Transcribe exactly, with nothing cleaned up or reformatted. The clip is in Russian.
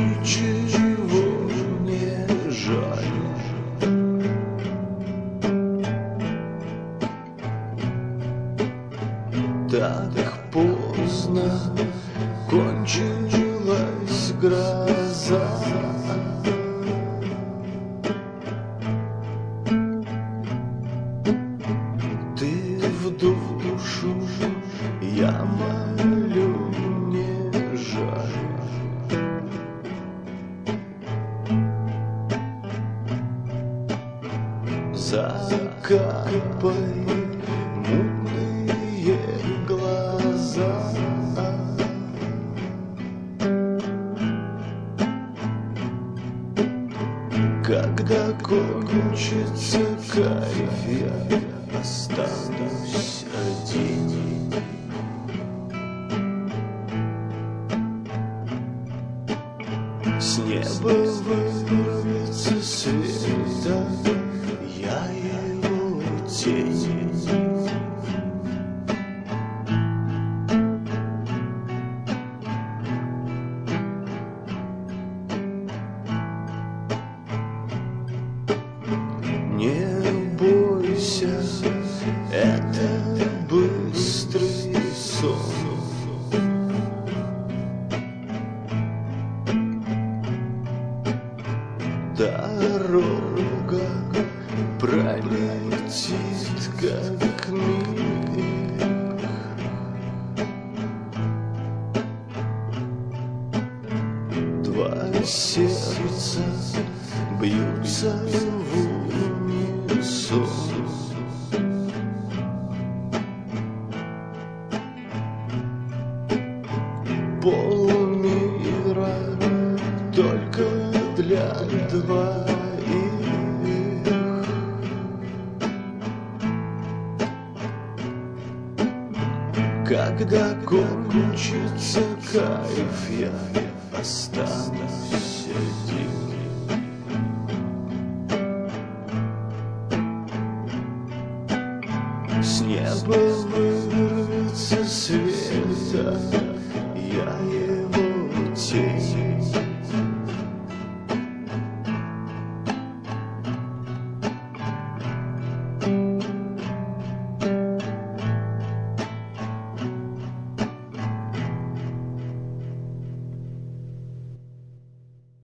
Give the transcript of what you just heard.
ничего не жаль. Так поздно кончилась гроза. Ты в душу, я молю, не жаль. Закапай мутные глаза. Когда кончится кайф, я останусь один. С неба вырвется света, я его тень. Не бойся, это быстрый сон. Дорога пролетит, как миг. Два сердца бьются в унисон. Полмира только для двоих. Когда кончится кайф, я останусь один.